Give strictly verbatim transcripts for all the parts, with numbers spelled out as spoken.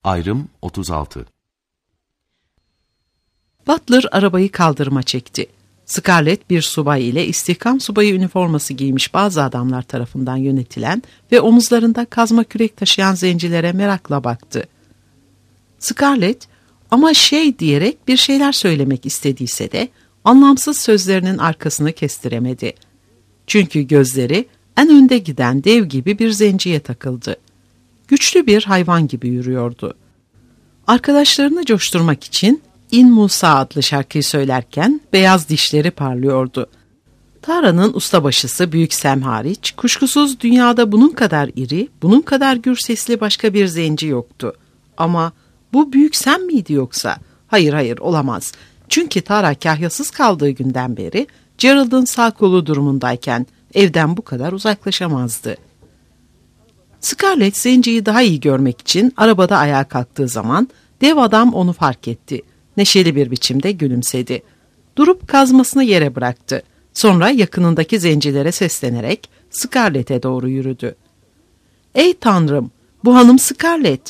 Ayrım otuz altı. Butler arabayı kaldırıma çekti. Scarlett bir subay ile istihkam subayı üniforması giymiş bazı adamlar tarafından yönetilen ve omuzlarında kazma kürek taşıyan zencilere merakla baktı. Scarlett ama şey diyerek bir şeyler söylemek istediyse de anlamsız sözlerinin arkasını kestiremedi. Çünkü gözleri en önde giden dev gibi bir zenciye takıldı. Güçlü bir hayvan gibi yürüyordu. Arkadaşlarını coşturmak için İn Musa adlı şarkıyı söylerken beyaz dişleri parlıyordu. Tara'nın ustabaşısı Büyük Sam hariç, kuşkusuz dünyada bunun kadar iri, bunun kadar gür sesli başka bir zenci yoktu. Ama bu Büyük Sam miydi yoksa? Hayır hayır olamaz. Çünkü Tara kahyasız kaldığı günden beri Gerald'ın sağ kolu durumundayken evden bu kadar uzaklaşamazdı. Scarlett zenciyi daha iyi görmek için arabada ayağa kalktığı zaman dev adam onu fark etti. Neşeli bir biçimde gülümsedi. Durup kazmasını yere bıraktı. Sonra yakınındaki zencilere seslenerek Scarlett'e doğru yürüdü. "Ey Tanrım, bu hanım Scarlett.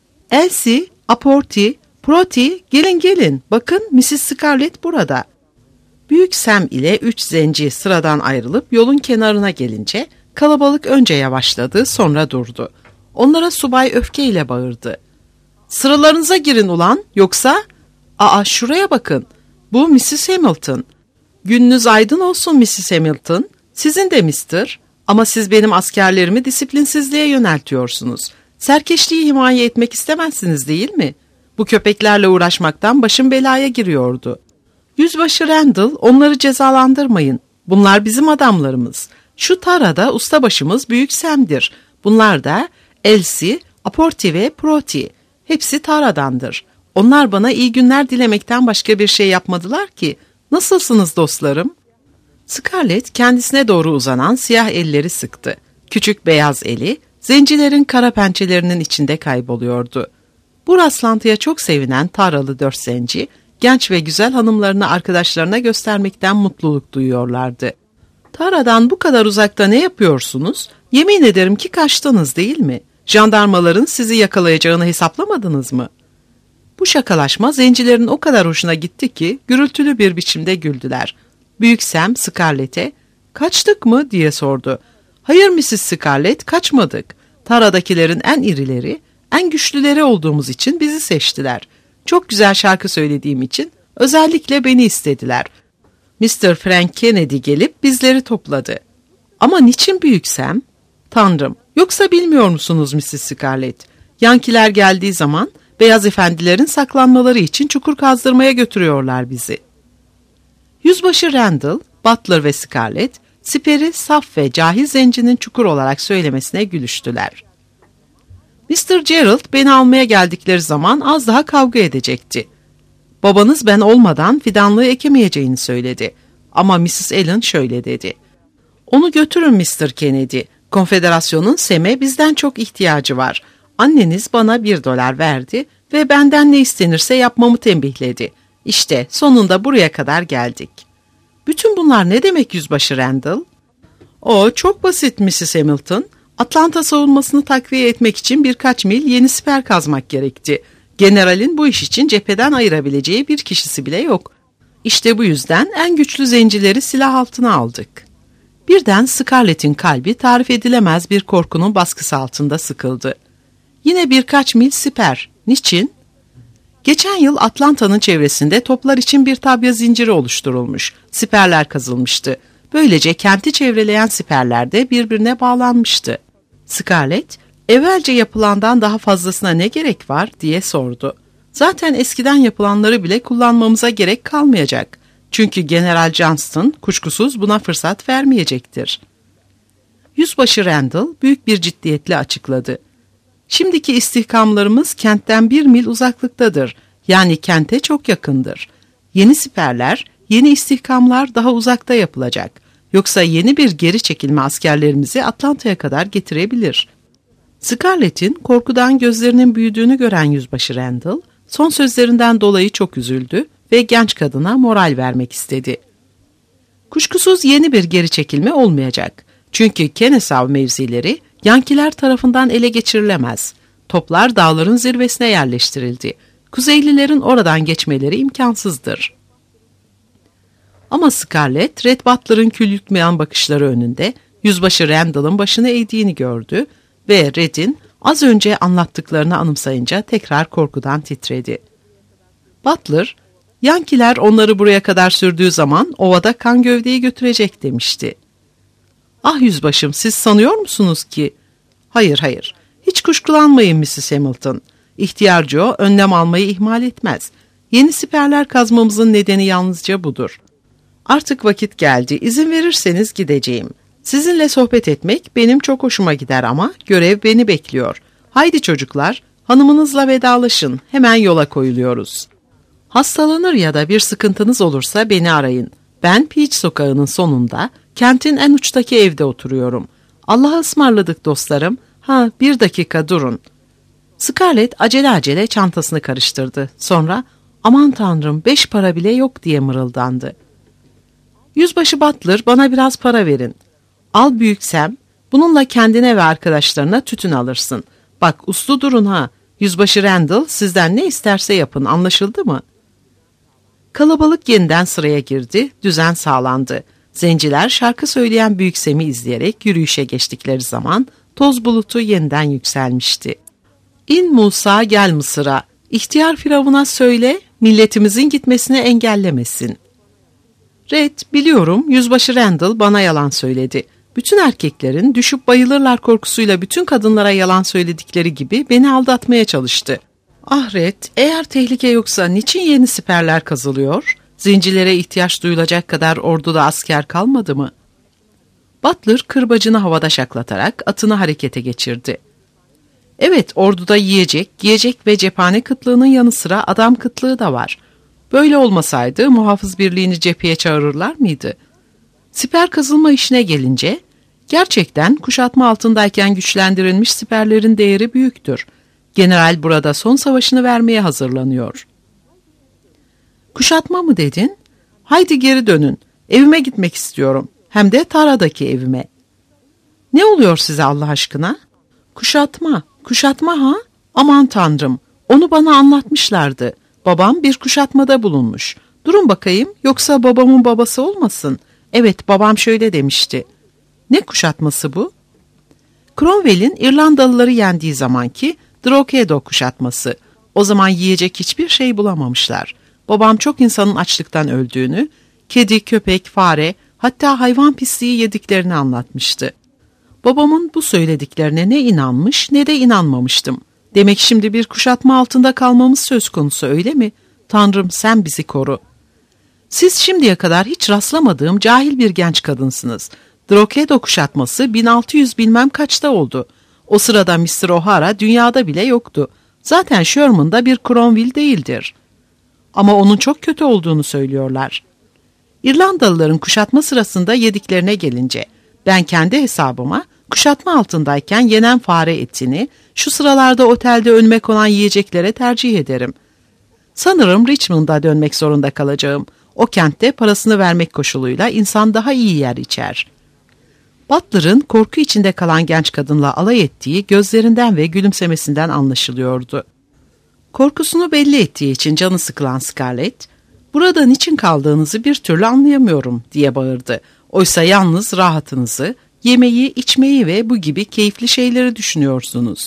Elsie, Aporti, Proti, gelin gelin, bakın missis Scarlett burada." Büyük Sam ile üç zenci sıradan ayrılıp yolun kenarına gelince kalabalık önce yavaşladı, sonra durdu. Onlara subay öfkeyle bağırdı. "Sıralarınıza girin ulan, yoksa... Aa, şuraya bakın, bu missis Hamilton. Gününüz aydın olsun missis Hamilton, sizin de mister Ama siz benim askerlerimi disiplinsizliğe yöneltiyorsunuz. Serkeşliği himaye etmek istemezsiniz değil mi? Bu köpeklerle uğraşmaktan başım belaya giriyordu. Yüzbaşı Randall, onları cezalandırmayın. Bunlar bizim adamlarımız. Şu Tara'da ustabaşımız Büyük Sam'dir. Bunlar da Elsie, Aporti ve Proti. Hepsi Tara'dandır. Onlar bana iyi günler dilemekten başka bir şey yapmadılar ki. Nasılsınız dostlarım?" Scarlett kendisine doğru uzanan siyah elleri sıktı. Küçük beyaz eli, zencilerin kara pençelerinin içinde kayboluyordu. Bu rastlantıya çok sevinen Taralı dört zenci, genç ve güzel hanımlarını arkadaşlarına göstermekten mutluluk duyuyorlardı. "Tara'dan bu kadar uzakta ne yapıyorsunuz? Yemin ederim ki kaçtınız değil mi? Jandarmaların sizi yakalayacağını hesaplamadınız mı?" Bu şakalaşma zencilerin o kadar hoşuna gitti ki gürültülü bir biçimde güldüler. Büyük Sam Scarlett'e "Kaçtık mı?" diye sordu. "Hayır missis Scarlett, kaçmadık. Tara'dakilerin en irileri, en güçlüleri olduğumuz için bizi seçtiler. Çok güzel şarkı söylediğim için özellikle beni istediler. mister Frank Kennedy gelip bizleri topladı." "Ama niçin Büyük Sam?" "Tanrım, yoksa bilmiyor musunuz missis Scarlett? Yankiler geldiği zaman beyaz efendilerin saklanmaları için çukur kazdırmaya götürüyorlar bizi." Yüzbaşı Randall, Butler ve Scarlett, siperi saf ve cahil zencinin çukur olarak söylemesine gülüştüler. mister Gerald beni almaya geldikleri zaman az daha kavga edecekti. "Babanız ben olmadan fidanlığı ekemeyeceğini söyledi. Ama missis Allen şöyle dedi. Onu götürün mister Kennedy. Konfederasyonun Sam'e bizden çok ihtiyacı var. Anneniz bana bir dolar verdi ve benden ne istenirse yapmamı tembihledi. İşte sonunda buraya kadar geldik." "Bütün bunlar ne demek Yüzbaşı Randall?" "O çok basit missis Hamilton. Atlanta savunmasını takviye etmek için birkaç mil yeni siper kazmak gerekti. Generalin bu iş için cepheden ayırabileceği bir kişisi bile yok. İşte bu yüzden en güçlü zencileri silah altına aldık." Birden Scarlett'in kalbi tarif edilemez bir korkunun baskısı altında sıkıldı. Yine birkaç mil siper. Niçin? Geçen yıl Atlanta'nın çevresinde toplar için bir tabya zinciri oluşturulmuş. Siperler kazılmıştı. Böylece kenti çevreleyen siperler de birbirine bağlanmıştı. Scarlett, "Evvelce yapılandan daha fazlasına ne gerek var?" diye sordu. "Zaten eskiden yapılanları bile kullanmamıza gerek kalmayacak. Çünkü General Johnston kuşkusuz buna fırsat vermeyecektir." Yüzbaşı Randall büyük bir ciddiyetle açıkladı. "Şimdiki istihkamlarımız kentten bir mil uzaklıktadır. Yani kente çok yakındır. Yeni siperler, yeni istihkamlar daha uzakta yapılacak. Yoksa yeni bir geri çekilme askerlerimizi Atlanta'ya kadar getirebilir." Scarlett'in korkudan gözlerinin büyüdüğünü gören Yüzbaşı Randall, son sözlerinden dolayı çok üzüldü ve genç kadına moral vermek istedi. "Kuşkusuz yeni bir geri çekilme olmayacak. Çünkü Kennesaw mevzileri Yankiler tarafından ele geçirilemez. Toplar dağların zirvesine yerleştirildi. Kuzeylilerin oradan geçmeleri imkansızdır. Ama Scarlett, Red Butler'ın kül yutmayan bakışları önünde Yüzbaşı Randall'ın başını eğdiğini gördü ve Red'in az önce anlattıklarını anımsayınca tekrar korkudan titredi. Butler, Yankiler onları buraya kadar sürdüğü zaman ovada kan gövdeyi götürecek demişti. Ah yüzbaşım, siz sanıyor musunuz ki? Hayır hayır, hiç kuşkulanmayın missus Hamilton. İhtiyar Joe önlem almayı ihmal etmez. Yeni siperler kazmamızın nedeni yalnızca budur. Artık vakit geldi, izin verirseniz gideceğim. Sizinle sohbet etmek benim çok hoşuma gider ama görev beni bekliyor. Haydi çocuklar, hanımınızla vedalaşın, hemen yola koyuluyoruz. Hastalanır ya da bir sıkıntınız olursa beni arayın. Ben Peach sokağının sonunda, kentin en uçtaki evde oturuyorum. Allah'a ısmarladık dostlarım. Ha, bir dakika durun. Scarlett acele acele çantasını karıştırdı. Sonra, aman tanrım beş para bile yok diye mırıldandı. Yüzbaşı Butler, bana biraz para verin. Al büyük Sam, bununla kendine ve arkadaşlarına tütün alırsın. Bak uslu durun ha. Yüzbaşı Randall sizden ne isterse yapın, anlaşıldı mı? Kalabalık yeniden sıraya girdi, düzen sağlandı. Zenciler şarkı söyleyen büyük Sam'i izleyerek yürüyüşe geçtikleri zaman toz bulutu yeniden yükselmişti. İn Musa gel Mısır'a, İhtiyar Firavun'a söyle, milletimizin gitmesini engellemesin. Red, biliyorum Yüzbaşı Randall bana yalan söyledi. Bütün erkeklerin düşüp bayılırlar korkusuyla bütün kadınlara yalan söyledikleri gibi beni aldatmaya çalıştı. Ah Red, eğer tehlike yoksa niçin yeni siperler kazılıyor? Zencilere ihtiyaç duyulacak kadar orduda asker kalmadı mı? Butler kırbacını havada şaklatarak atını harekete geçirdi. Evet, orduda yiyecek, giyecek ve cephane kıtlığının yanı sıra adam kıtlığı da var. Böyle olmasaydı muhafız birliğini cepheye çağırırlar mıydı? Siper kazılma işine gelince, gerçekten kuşatma altındayken güçlendirilmiş siperlerin değeri büyüktür. General burada son savaşını vermeye hazırlanıyor. Kuşatma mı dedin? Haydi geri dönün. Evime gitmek istiyorum. Hem de Tara'daki evime. Ne oluyor size Allah aşkına? Kuşatma, kuşatma ha? Aman tanrım, onu bana anlatmışlardı. Babam bir kuşatmada bulunmuş. Durun bakayım, yoksa babamın babası olmasın. Evet, babam şöyle demişti. Ne kuşatması bu? Cromwell'in İrlandalıları yendiği zamanki Drogheda kuşatması. O zaman yiyecek hiçbir şey bulamamışlar. Babam çok insanın açlıktan öldüğünü, kedi, köpek, fare, hatta hayvan pisliği yediklerini anlatmıştı. Babamın bu söylediklerine ne inanmış ne de inanmamıştım. Demek şimdi bir kuşatma altında kalmamız söz konusu, öyle mi? Tanrım sen bizi koru. Siz şimdiye kadar hiç rastlamadığım cahil bir genç kadınsınız. Drogheda kuşatması bin altı yüz bilmem kaçta oldu. O sırada mister O'Hara dünyada bile yoktu. Zaten Sherman da bir Cromwell değildir. Ama onun çok kötü olduğunu söylüyorlar. İrlandalıların kuşatma sırasında yediklerine gelince, ben kendi hesabıma kuşatma altındayken yenen fare etini, şu sıralarda otelde önüme konan yiyeceklere tercih ederim. Sanırım Richmond'a dönmek zorunda kalacağım. O kentte parasını vermek koşuluyla insan daha iyi yer içer. Butler'ın korku içinde kalan genç kadınla alay ettiği gözlerinden ve gülümsemesinden anlaşılıyordu. Korkusunu belli ettiği için canı sıkılan Scarlett, "Burada niçin kaldığınızı bir türlü anlayamıyorum," diye bağırdı. "Oysa yalnız rahatınızı, yemeği, içmeyi ve bu gibi keyifli şeyleri düşünüyorsunuz."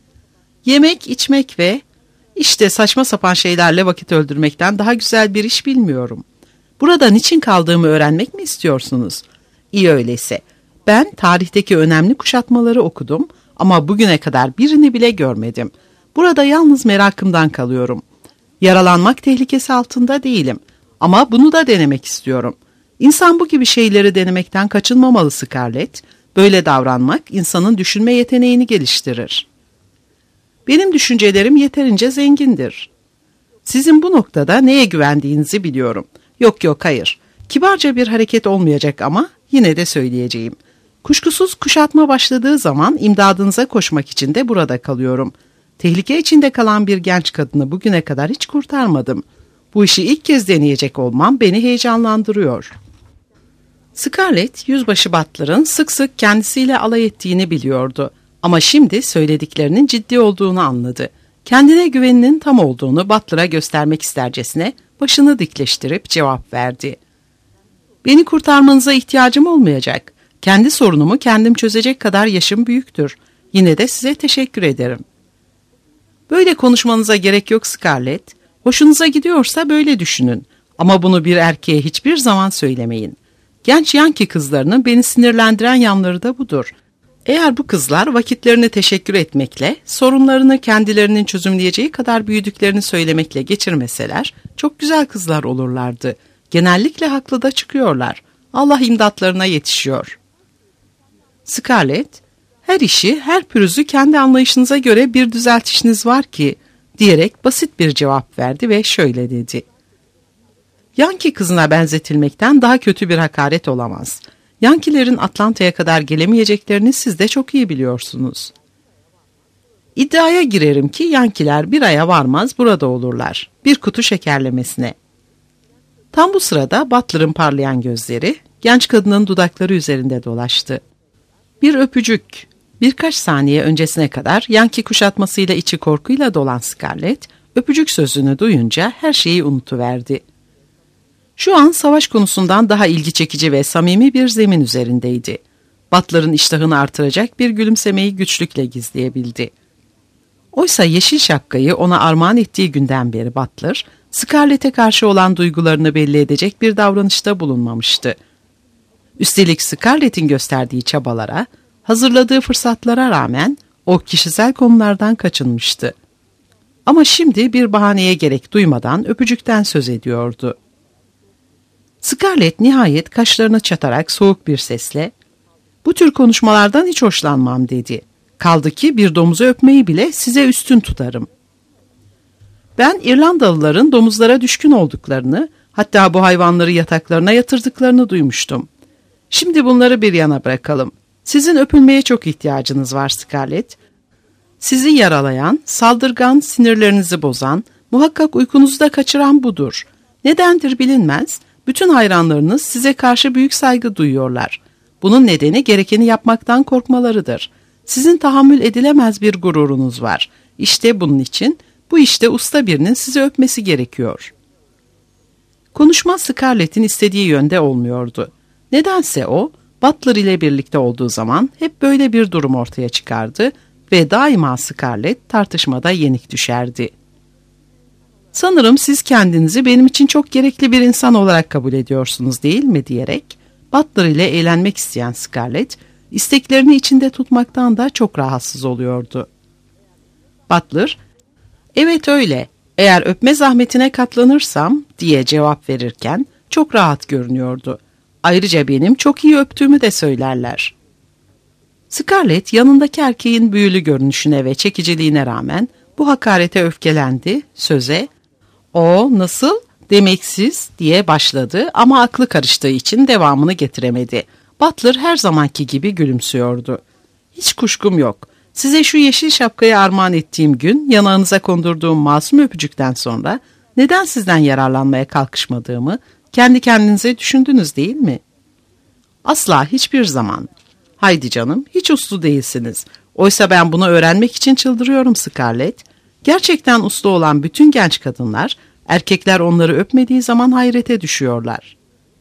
Yemek, içmek ve işte saçma sapan şeylerle vakit öldürmekten daha güzel bir iş bilmiyorum. Burada niçin kaldığımı öğrenmek mi istiyorsunuz? İyi öyleyse. Ben tarihteki önemli kuşatmaları okudum ama bugüne kadar birini bile görmedim. Burada yalnız merakımdan kalıyorum. Yaralanmak tehlikesi altında değilim ama bunu da denemek istiyorum. İnsan bu gibi şeyleri denemekten kaçınmamalı Scarlett. Böyle davranmak insanın düşünme yeteneğini geliştirir. Benim düşüncelerim yeterince zengindir. Sizin bu noktada neye güvendiğinizi biliyorum. Yok yok hayır. Kibarca bir hareket olmayacak ama yine de söyleyeceğim. Kuşkusuz kuşatma başladığı zaman imdadınıza koşmak için de burada kalıyorum. Tehlike içinde kalan bir genç kadını bugüne kadar hiç kurtarmadım. Bu işi ilk kez deneyecek olmam beni heyecanlandırıyor. Scarlett, Yüzbaşı Butler'ın sık sık kendisiyle alay ettiğini biliyordu. Ama şimdi söylediklerinin ciddi olduğunu anladı. Kendine güveninin tam olduğunu Butler'a göstermek istercesine başını dikleştirip cevap verdi. Beni kurtarmanıza ihtiyacım olmayacak. Kendi sorunumu kendim çözecek kadar yaşım büyüktür. Yine de size teşekkür ederim. Böyle konuşmanıza gerek yok Scarlett. Hoşunuza gidiyorsa böyle düşünün. Ama bunu bir erkeğe hiçbir zaman söylemeyin. Genç Yankee kızlarının beni sinirlendiren yanları da budur. Eğer bu kızlar vakitlerini teşekkür etmekle, sorunlarını kendilerinin çözümleyeceği kadar büyüdüklerini söylemekle geçirmeseler, çok güzel kızlar olurlardı. Genellikle haklı da çıkıyorlar. Allah imdatlarına yetişiyor. Scarlett, her işi, her pürüzü kendi anlayışınıza göre bir düzeltişiniz var ki, diyerek basit bir cevap verdi ve şöyle dedi. Yankee kızına benzetilmekten daha kötü bir hakaret olamaz. Yankilerin Atlanta'ya kadar gelemeyeceklerini siz de çok iyi biliyorsunuz. İddiaya girerim ki Yankiler bir aya varmaz burada olurlar. Bir kutu şekerlemesine. Tam bu sırada Butler'ın parlayan gözleri genç kadının dudakları üzerinde dolaştı. Bir öpücük. Birkaç saniye öncesine kadar Yankee kuşatmasıyla içi korkuyla dolan Scarlett, öpücük sözünü duyunca her şeyi unutuverdi. Şu an savaş konusundan daha ilgi çekici ve samimi bir zemin üzerindeydi. Butler'ın iştahını artıracak bir gülümsemeyi güçlükle gizleyebildi. Oysa yeşil şapkayı ona armağan ettiği günden beri Butler, Scarlett'e karşı olan duygularını belli edecek bir davranışta bulunmamıştı. Üstelik Scarlett'in gösterdiği çabalara, hazırladığı fırsatlara rağmen o kişisel konulardan kaçınmıştı. Ama şimdi bir bahaneye gerek duymadan öpücükten söz ediyordu. Scarlett nihayet kaşlarını çatarak soğuk bir sesle, "Bu tür konuşmalardan hiç hoşlanmam," dedi. "Kaldı ki bir domuzu öpmeyi bile size üstün tutarım. Ben İrlandalıların domuzlara düşkün olduklarını, hatta bu hayvanları yataklarına yatırdıklarını duymuştum. Şimdi bunları bir yana bırakalım. Sizin öpülmeye çok ihtiyacınız var Scarlett. Sizi yaralayan, saldırgan, sinirlerinizi bozan, muhakkak uykunuzu da kaçıran budur. Nedendir bilinmez, bütün hayranlarınız size karşı büyük saygı duyuyorlar. Bunun nedeni gerekeni yapmaktan korkmalarıdır. Sizin tahammül edilemez bir gururunuz var. İşte bunun için bu işte usta birinin sizi öpmesi gerekiyor." Konuşma Scarlett'in istediği yönde olmuyordu. Nedense o, Butler ile birlikte olduğu zaman hep böyle bir durum ortaya çıkardı ve daima Scarlett tartışmada yenik düşerdi. "Sanırım siz kendinizi benim için çok gerekli bir insan olarak kabul ediyorsunuz, değil mi?" diyerek Butler ile eğlenmek isteyen Scarlett, isteklerini içinde tutmaktan da çok rahatsız oluyordu. Butler, "Evet öyle, eğer öpme zahmetine katlanırsam," diye cevap verirken çok rahat görünüyordu. "Ayrıca benim çok iyi öptüğümü de söylerler." Scarlett yanındaki erkeğin büyülü görünüşüne ve çekiciliğine rağmen bu hakarete öfkelendi, söze "O nasıl, demeksiz," diye başladı ama aklı karıştığı için devamını getiremedi. Butler her zamanki gibi gülümsüyordu. "Hiç kuşkum yok. Size şu yeşil şapkayı armağan ettiğim gün yanağınıza kondurduğum masum öpücükten sonra neden sizden yararlanmaya kalkışmadığımı kendi kendinize düşündünüz, değil mi?" "Asla, hiçbir zaman." "Haydi canım, hiç uslu değilsiniz. Oysa ben bunu öğrenmek için çıldırıyorum Scarlett. Gerçekten uslu olan bütün genç kadınlar, erkekler onları öpmediği zaman hayrete düşüyorlar.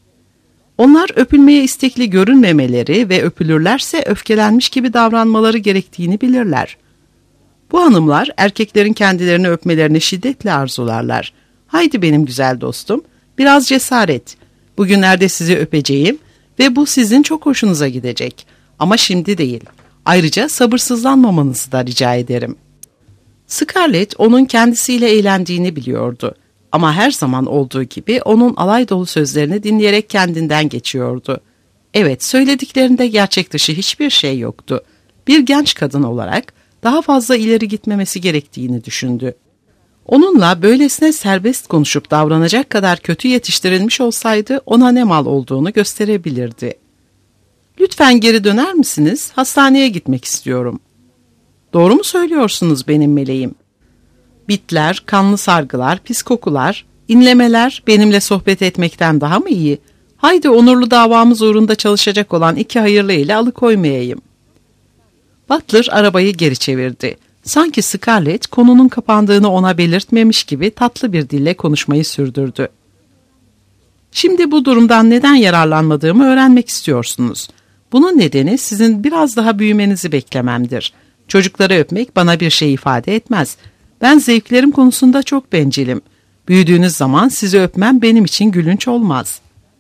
Onlar öpülmeye istekli görünmemeleri ve öpülürlerse öfkelenmiş gibi davranmaları gerektiğini bilirler. Bu hanımlar erkeklerin kendilerini öpmelerini şiddetle arzularlar. Haydi benim güzel dostum, biraz cesaret. Bugünlerde sizi öpeceğim ve bu sizin çok hoşunuza gidecek. Ama şimdi değil. Ayrıca sabırsızlanmamanızı da rica ederim." Scarlett onun kendisiyle eğlendiğini biliyordu. Ama her zaman olduğu gibi onun alay dolu sözlerini dinleyerek kendinden geçiyordu. Evet, söylediklerinde gerçek dışı hiçbir şey yoktu. Bir genç kadın olarak daha fazla ileri gitmemesi gerektiğini düşündü. Onunla böylesine serbest konuşup davranacak kadar kötü yetiştirilmiş olsaydı ona ne mal olduğunu gösterebilirdi. "Lütfen geri döner misiniz? Hastaneye gitmek istiyorum." "Doğru mu söylüyorsunuz benim meleğim? Bitler, kanlı sargılar, pis kokular, inlemeler benimle sohbet etmekten daha mı iyi? Haydi onurlu davamız uğrunda çalışacak olan iki hayırlı ile alıkoymayayım." Butler arabayı geri çevirdi. Sanki Scarlett konunun kapandığını ona belirtmemiş gibi tatlı bir dille konuşmayı sürdürdü. Şimdi bu durumdan neden yararlanmadığımı öğrenmek istiyorsunuz. Bunun nedeni sizin biraz daha büyümenizi beklememdir. Çocukları öpmek bana bir şey ifade etmez. Ben zevklerim konusunda çok bencilim. Büyüdüğünüz zaman sizi öpmem benim için gülünç olmaz.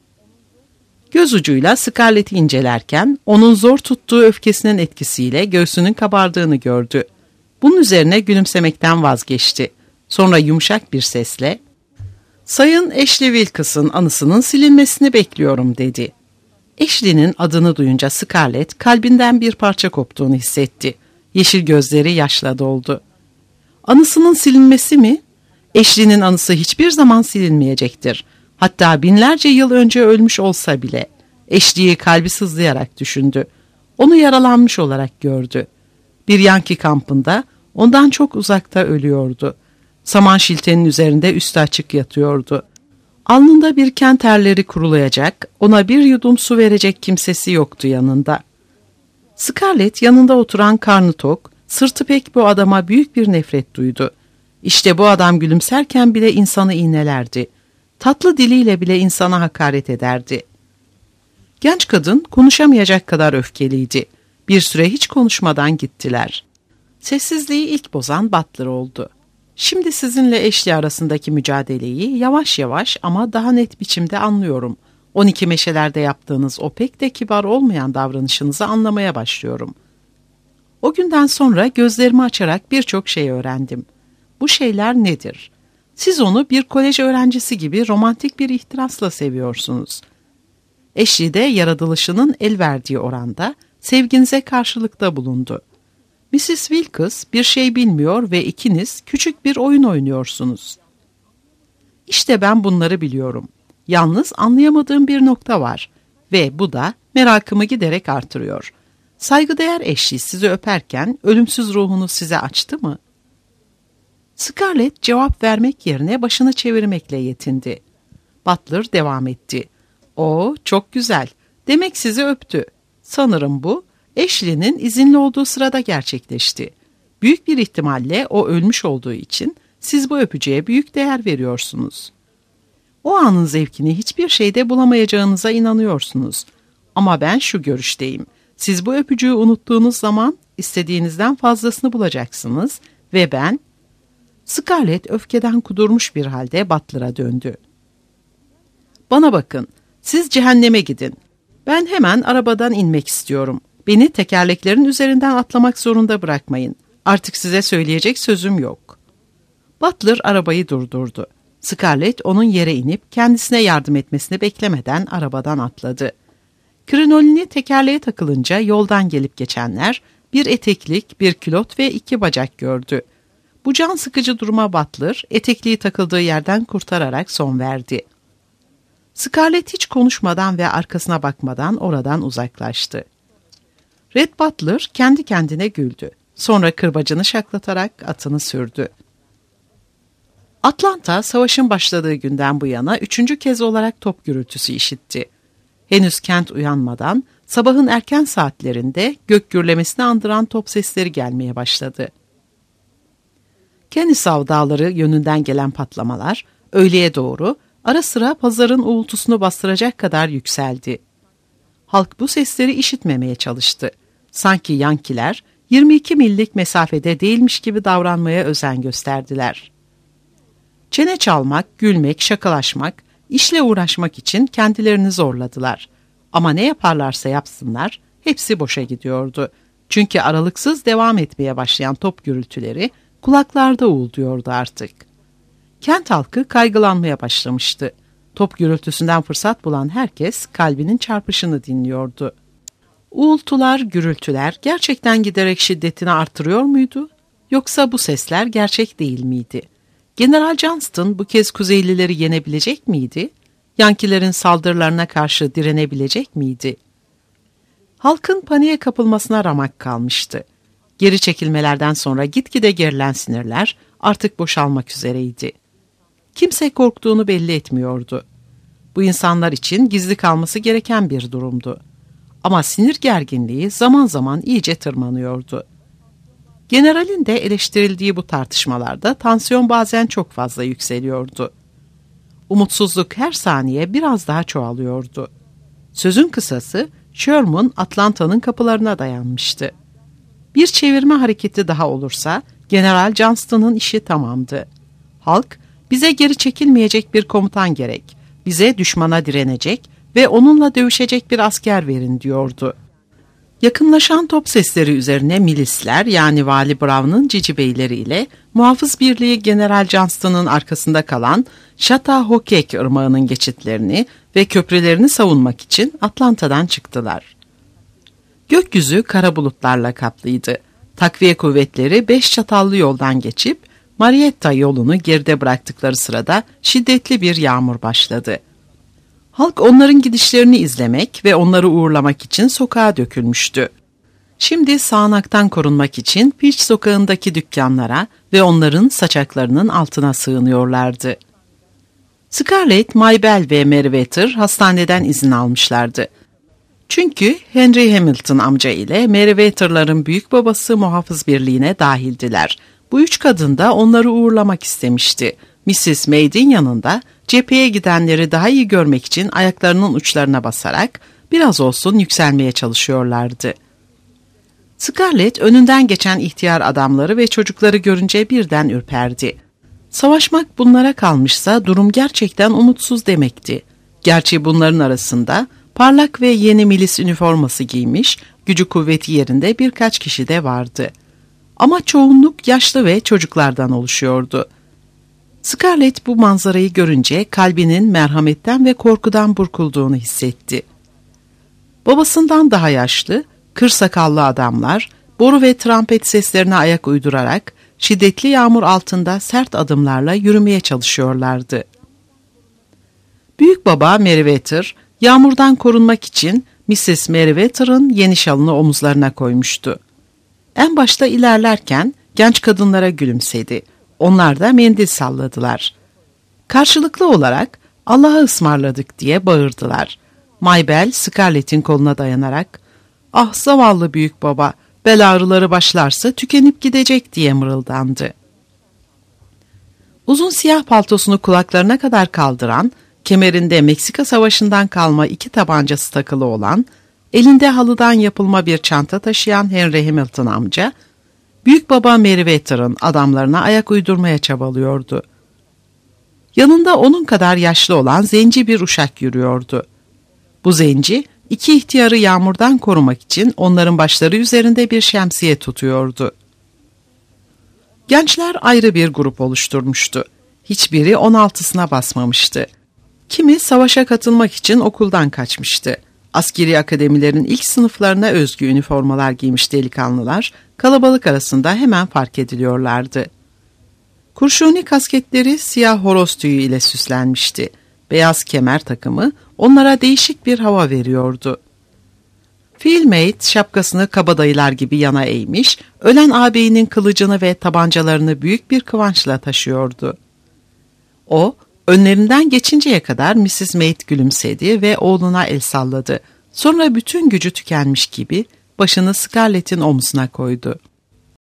Göz ucuyla Scarlett'i incelerken onun zor tuttuğu öfkesinin etkisiyle göğsünün kabardığını gördü. Bunun üzerine gülümsemekten vazgeçti. Sonra yumuşak bir sesle "Sayın Ashley Wilkes'ın anısının silinmesini bekliyorum," dedi. Ashley'nin adını duyunca Scarlett kalbinden bir parça koptuğunu hissetti. Yeşil gözleri yaşla doldu. "Anısının silinmesi mi? Ashley'nin anısı hiçbir zaman silinmeyecektir. Hatta binlerce yıl önce ölmüş olsa bile." Ashley'i kalbi sızlayarak düşündü. Onu yaralanmış olarak gördü. Bir Yankee kampında ondan çok uzakta ölüyordu. Saman şiltenin üzerinde üstü açık yatıyordu. Alnında biriken terleri kurulayacak, ona bir yudum su verecek kimsesi yoktu yanında. Scarlett yanında oturan karnı tok, sırtı pek bu adama büyük bir nefret duydu. İşte bu adam gülümserken bile insanı iğnelerdi. Tatlı diliyle bile insana hakaret ederdi. Genç kadın konuşamayacak kadar öfkeliydi. Bir süre hiç konuşmadan gittiler. Sessizliği ilk bozan Butler oldu. "Şimdi sizinle Ashley arasındaki mücadeleyi yavaş yavaş ama daha net biçimde anlıyorum. on iki meşelerde yaptığınız o pek de kibar olmayan davranışınızı anlamaya başlıyorum. O günden sonra gözlerimi açarak birçok şey öğrendim. Bu şeyler nedir? Siz onu bir kolej öğrencisi gibi romantik bir ihtirasla seviyorsunuz. Ashley de yaratılışının el verdiği oranda sevginize karşılıkta bulundu. missis Wilkes bir şey bilmiyor ve ikiniz küçük bir oyun oynuyorsunuz. İşte ben bunları biliyorum. Yalnız anlayamadığım bir nokta var ve bu da merakımı giderek artırıyor. Saygıdeğer Ashley sizi öperken ölümsüz ruhunu size açtı mı?" Scarlett cevap vermek yerine başını çevirmekle yetindi. Butler devam etti. "O çok güzel. Demek sizi öptü. Sanırım bu Ashley'nin izinli olduğu sırada gerçekleşti. Büyük bir ihtimalle o ölmüş olduğu için siz bu öpücüğe büyük değer veriyorsunuz. O anın zevkini hiçbir şeyde bulamayacağınıza inanıyorsunuz. Ama ben şu görüşteyim. Siz bu öpücüğü unuttuğunuz zaman istediğinizden fazlasını bulacaksınız ve ben..." Scarlett öfkeden kudurmuş bir halde Butler'a döndü. "Bana bakın, siz cehenneme gidin. Ben hemen arabadan inmek istiyorum. Beni tekerleklerin üzerinden atlamak zorunda bırakmayın. Artık size söyleyecek sözüm yok." Butler arabayı durdurdu. Scarlett onun yere inip kendisine yardım etmesini beklemeden arabadan atladı. Krinolini tekerleğe takılınca yoldan gelip geçenler bir eteklik, bir külot ve iki bacak gördü. Bu can sıkıcı duruma Butler etekliği takıldığı yerden kurtararak son verdi. Scarlett hiç konuşmadan ve arkasına bakmadan oradan uzaklaştı. Red Butler kendi kendine güldü. Sonra kırbacını şaklatarak atını sürdü. Atlanta, savaşın başladığı günden bu yana üçüncü kez olarak top gürültüsü işitti. Henüz kent uyanmadan sabahın erken saatlerinde gök gürlemesini andıran top sesleri gelmeye başladı. Kennesaw Dağları yönünden gelen patlamalar öğleye doğru ara sıra pazarın uğultusunu bastıracak kadar yükseldi. Halk bu sesleri işitmemeye çalıştı. Sanki Yankiler yirmi iki millik mesafede değilmiş gibi davranmaya özen gösterdiler. Çene çalmak, gülmek, şakalaşmak, işle uğraşmak için kendilerini zorladılar. Ama ne yaparlarsa yapsınlar hepsi boşa gidiyordu. Çünkü aralıksız devam etmeye başlayan top gürültüleri kulaklarda uğulduyordu artık. Kent halkı kaygılanmaya başlamıştı. Top gürültüsünden fırsat bulan herkes kalbinin çarpışını dinliyordu. Uğultular, gürültüler gerçekten giderek şiddetini artırıyor muydu? Yoksa bu sesler gerçek değil miydi? General Johnston bu kez Kuzeylileri yenebilecek miydi? Yankilerin saldırılarına karşı direnebilecek miydi? Halkın paniğe kapılmasına ramak kalmıştı. Geri çekilmelerden sonra gitgide gerilen sinirler artık boşalmak üzereydi. Kimse korktuğunu belli etmiyordu. Bu insanlar için gizli kalması gereken bir durumdu. Ama sinir gerginliği zaman zaman iyice tırmanıyordu. Generalin de eleştirildiği bu tartışmalarda tansiyon bazen çok fazla yükseliyordu. Umutsuzluk her saniye biraz daha çoğalıyordu. Sözün kısası, Sherman Atlanta'nın kapılarına dayanmıştı. Bir çevirme hareketi daha olursa General Johnston'ın işi tamamdı. Halk, bize geri çekilmeyecek bir komutan gerek, bize düşmana direnecek ve onunla dövüşecek bir asker verin diyordu. Yakınlaşan top sesleri üzerine milisler, yani Vali Brown'un cicibeyleri muhafız birliği General Johnston'ın arkasında kalan Chattahoochee ırmağının geçitlerini ve köprülerini savunmak için Atlanta'dan çıktılar. Gökyüzü kara bulutlarla kaplıydı. Takviye kuvvetleri beş çatallı yoldan geçip Marietta yolunu geride bıraktıkları sırada şiddetli bir yağmur başladı. Halk onların gidişlerini izlemek ve onları uğurlamak için sokağa dökülmüştü. Şimdi sağanaktan korunmak için Peach sokağındaki dükkanlara ve onların saçaklarının altına sığınıyorlardı. Scarlett, Maybelle ve Meriwether hastaneden izin almışlardı. Çünkü Henry Hamilton amca ile Meriwether'ların büyük babası muhafız birliğine dahildiler. Bu üç kadın da onları uğurlamak istemişti. missis Maid'in yanında cepheye gidenleri daha iyi görmek için ayaklarının uçlarına basarak biraz olsun yükselmeye çalışıyorlardı. Scarlett önünden geçen ihtiyar adamları ve çocukları görünce birden ürperdi. Savaşmak bunlara kalmışsa durum gerçekten umutsuz demekti. Gerçi bunların arasında parlak ve yeni milis üniforması giymiş, gücü kuvveti yerinde birkaç kişi de vardı. Ama çoğunluk yaşlı ve çocuklardan oluşuyordu. Scarlett bu manzarayı görünce kalbinin merhametten ve korkudan burkulduğunu hissetti. Babasından daha yaşlı, kır sakallı adamlar, boru ve trompet seslerine ayak uydurarak şiddetli yağmur altında sert adımlarla yürümeye çalışıyorlardı. Büyük baba Meriwether, yağmurdan korunmak için missis Meriwether'ın yeni şalını omuzlarına koymuştu. En başta ilerlerken genç kadınlara gülümsedi. Onlar da mendil salladılar. Karşılıklı olarak Allah'a ısmarladık diye bağırdılar. Maybelle Scarlett'in koluna dayanarak "Ah zavallı büyük baba, bel ağrıları başlarsa tükenip gidecek" diye mırıldandı. Uzun siyah paltosunu kulaklarına kadar kaldıran, kemerinde Meksika Savaşı'ndan kalma iki tabancası takılı olan, elinde halıdan yapılma bir çanta taşıyan Henry Hamilton amca, büyük baba Meriwether'ın adamlarına ayak uydurmaya çabalıyordu. Yanında onun kadar yaşlı olan zenci bir uşak yürüyordu. Bu zenci, iki ihtiyarı yağmurdan korumak için onların başları üzerinde bir şemsiye tutuyordu. Gençler ayrı bir grup oluşturmuştu. Hiçbiri on altısına basmamıştı. Kimi savaşa katılmak için okuldan kaçmıştı. Askeri akademilerin ilk sınıflarına özgü üniformalar giymiş delikanlılar, kalabalık arasında hemen fark ediliyorlardı. Kurşuni kasketleri siyah horoz tüyü ile süslenmişti. Beyaz kemer takımı onlara değişik bir hava veriyordu. Philmate şapkasını kabadayılar gibi yana eğmiş, ölen ağabeyinin kılıcını ve tabancalarını büyük bir kıvançla taşıyordu. O, önlerinden geçinceye kadar missis Maid gülümsedi ve oğluna el salladı. Sonra bütün gücü tükenmiş gibi başını Scarlett'in omzuna koydu.